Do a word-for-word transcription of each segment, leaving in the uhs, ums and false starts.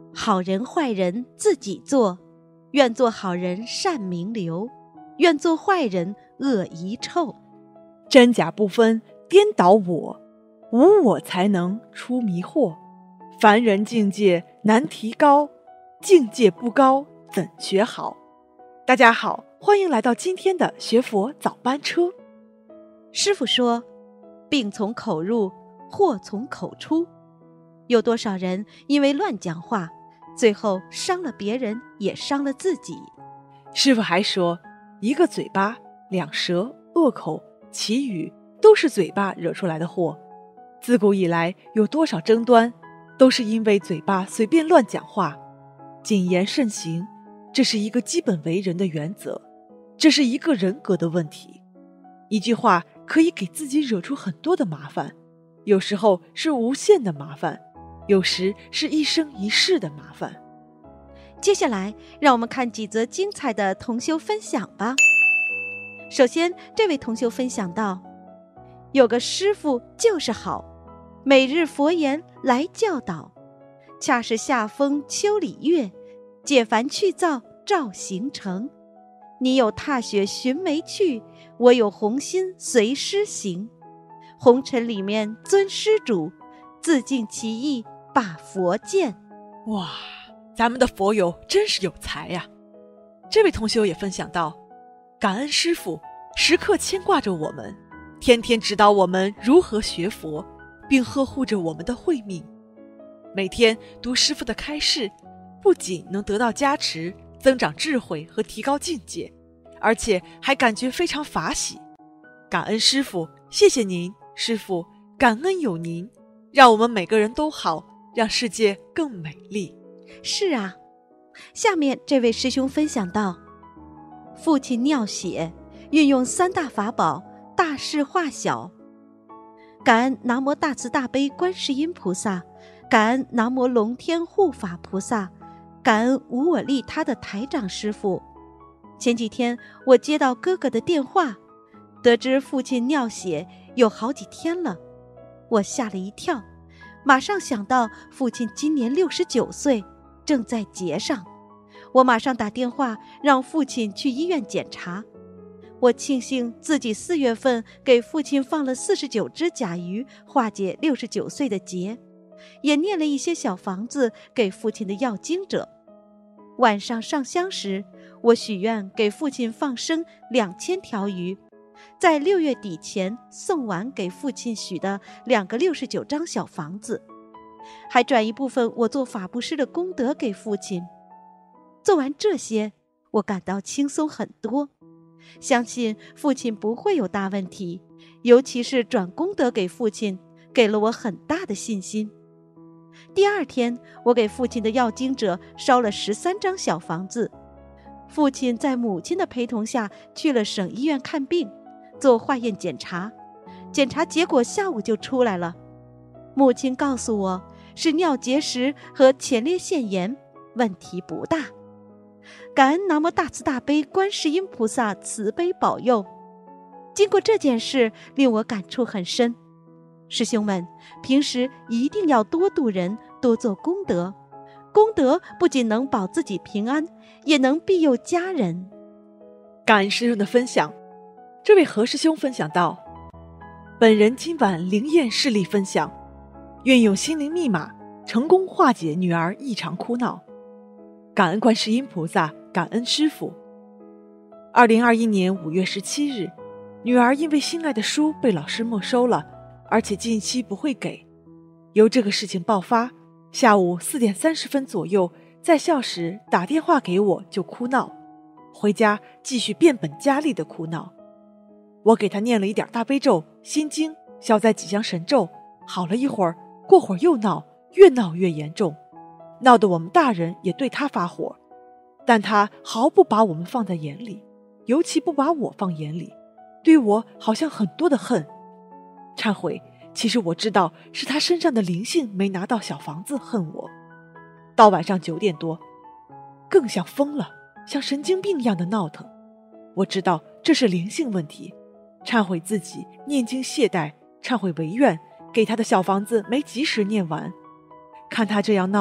好人坏人自己做，愿做好人善名留，愿做坏人恶遗臭。 真假不分颠倒我，无我才能出迷惑。凡人境界难提高，境界不高怎学好？大家好，欢迎来到今天的学佛早班车。 师父说，病从口入，祸从口出。有多少人因为乱讲话，最后伤了别人，也伤了自己。 师父还说，一个嘴巴、两舌、恶口、绮语，都是嘴巴惹出来的祸。自古以来，有多少争端，都是因为嘴巴随便乱讲话。谨言慎行，这是一个基本为人的原则，这是一个人格的问题。一句话可以给自己惹出很多的麻烦，有时候是无限的麻烦，有时是一生一世的麻烦。 接下来让我们看几则精彩的同修分享吧。首先，这位同修分享到，有个师父就是好，每日佛言来教导，恰是夏风秋里月，解烦去躁照行程。你有踏雪寻梅去，我有红心随师行。红尘里面尊师主，自尽其意把佛见。 哇，咱们的佛友真是有才呀！这位同修也分享到，感恩师父时刻牵挂着我们，天天指导我们如何学佛，并呵护着我们的慧命。每天读师父的开示，不仅能得到加持，增长智慧和提高境界，而且还感觉非常法喜。感恩师父，谢谢您，师父，感恩有您，让我们每个人都好，让世界更美丽。 是啊，下面这位师兄分享到，父亲尿血，运用三大法宝，大事化小。感恩南无大慈大悲观世音菩萨，感恩南无龙天护法菩萨，感恩无我利他的台长师父。前几天我接到哥哥的电话，得知父亲尿血有好几天了，我吓了一跳，马上想到父亲今年六十九岁，正在节上。我马上打电话让父亲去医院检查。我庆幸自己四月份给父亲放了四十九只甲鱼，化解六十九岁的劫，也念了一些小房子给父亲的要经者。晚上上香时，我许愿给父亲放生两千条鱼，在六月底前送完给父亲许的两个六十九张小房子，还转一部分我做法布施的功德给父亲。做完这些，我感到轻松很多，相信父亲不会有大问题，尤其是转功德给父亲，给了我很大的信心。第二天，我给父亲的要经者烧了十三张小房子。父亲在母亲的陪同下去了省医院看病，做化验检查，检查结果下午就出来了。母亲告诉我是尿结石和前列腺炎，问题不大。感恩南无大慈大悲观世音菩萨慈悲保佑。经过这件事，令我感触很深。师兄们，平时一定要多度人，多做功德。功德不仅能保自己平安，也能庇佑家人。 感恩师兄的分享。这位何师兄分享到，本人今晚灵验事例分享，运用心灵密码，成功化解女儿异常哭闹。感恩观世音菩萨，感恩师父。二零二一年五月十七日，女儿因为心爱的书被老师没收了，而且近期不会给。由这个事情爆发，下午四点三十分左右，在校时打电话给我就哭闹，回家继续变本加厉的哭闹。我给他念了一点大悲咒、心经、消灾吉祥神咒，好了一会儿，过会儿又闹，越闹越严重，闹得我们大人也对他发火，但他毫不把我们放在眼里，尤其不把我放眼里，对我好像很多的恨。忏悔，其实我知道是他身上的灵性没拿到小房子恨我。到晚上九点多，更像疯了，像神经病一样的闹腾。我知道这是灵性问题，忏悔自己念经懈怠，忏悔违愿，给他的小房子没及时念完。看他这样闹腾，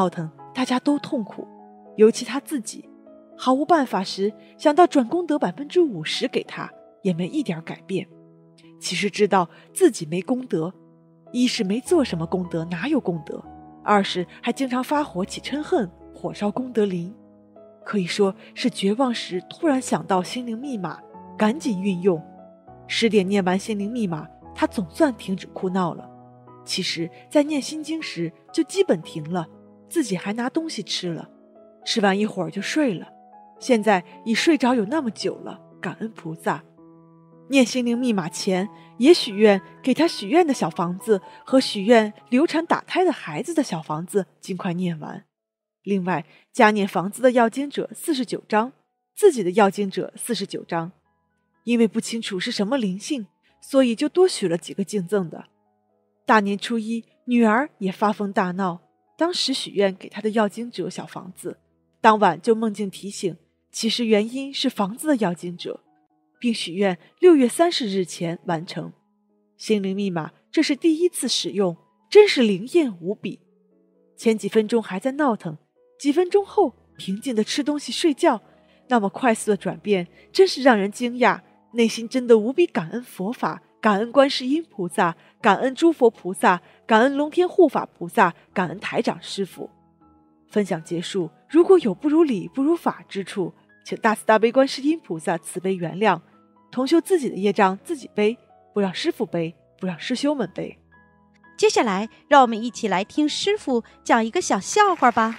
大家都痛苦，尤其他自己，毫无办法时，想到转功德 百分之五十 给他，也没一点改变。其实知道自己没功德，一是没做什么功德，哪有功德；二是还经常发火起嗔恨，火烧功德林。可以说是绝望时突然想到心灵密码，赶紧运用。十点念完心灵密码，他总算停止哭闹了。其实在念心经时就基本停了，自己还拿东西吃了，吃完一会儿就睡了。现在已睡着有那么久了，感恩菩萨。念心灵密码前也许愿给他许愿的小房子和许愿流产打胎的孩子的小房子尽快念完。另外加念房子的要经者四十九章，自己的要经者四十九章。因为不清楚是什么灵性，所以就多许了几个敬赠的。大年初一，女儿也发疯大闹，当时许愿给她的要经者小房子，当晚就梦境提醒，其实原因是房子的要经者，并许愿六月三十日前完成。心灵密码这是第一次使用，真是灵验无比。前几分钟还在闹腾，几分钟后平静地吃东西睡觉，那么快速的转变真是让人惊讶，内心真的无比感恩佛法，感恩观世音菩萨，感恩诸佛菩萨，感恩龙天护法菩萨，感恩台长师父。分享结束，如果有不如理不如法之处，请大慈大悲观世音菩萨慈悲原谅，同修自己的业障自己背，不让师父背，不让师兄们背。 接下来让我们一起来听师父讲一个小笑话吧。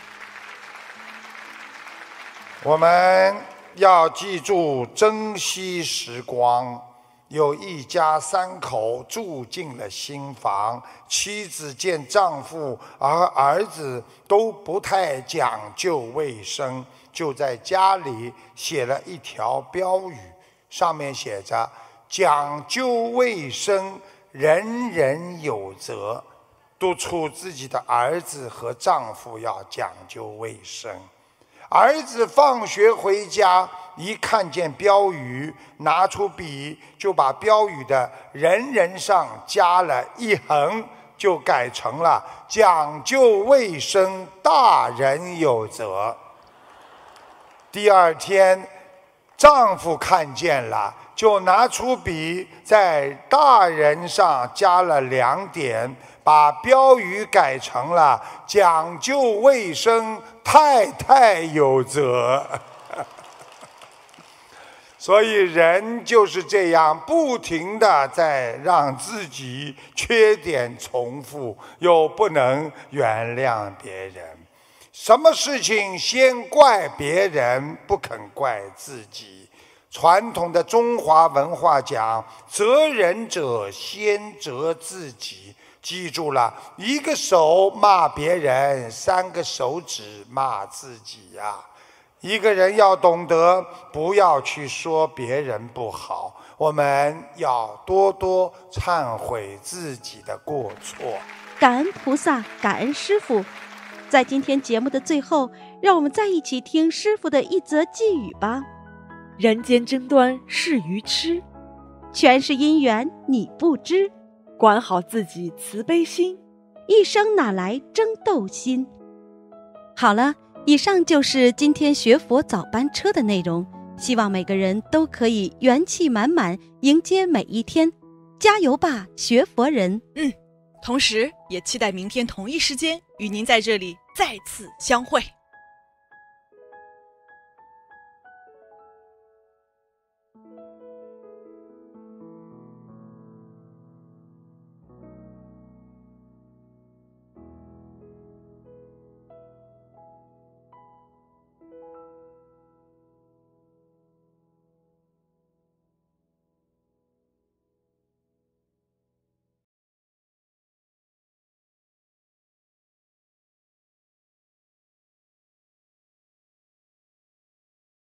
我们要记住珍惜时光。有一家三口住进了新房，妻子见丈夫而儿子都不太讲究卫生，就在家里写了一条标语，上面写着讲究卫生，人人有责，督促自己的儿子和丈夫要讲究卫生。儿子放学回家，一看见标语，拿出笔就把标语的人人上加了一横，就改成了讲究卫生，大人有责。第二天丈夫看见了，就拿出笔在大人上加了两点，把标语改成了讲究卫生，太太有责。所以人就是这样，不停地在让自己缺点重复，又不能原谅别人。什么事情先怪别人，不肯怪自己。传统的中华文化讲，责人者先责自己。记住了，一个手骂别人，三个手指骂自己呀、啊。一个人要懂得不要去说别人不好，我们要多多忏悔自己的过错。 感恩菩萨，感恩师父。在今天节目的最后，让我们再一起听师父的一则寄语吧。 人间争端是愚痴， 全是因缘你不知， 管好自己慈悲心， 一生哪来争斗心。好了，以上就是今天学佛早班车的内容，希望每个人都可以元气满满迎接每一天，加油吧，学佛人。 嗯，同时也期待明天同一时间与您在这里再次相会。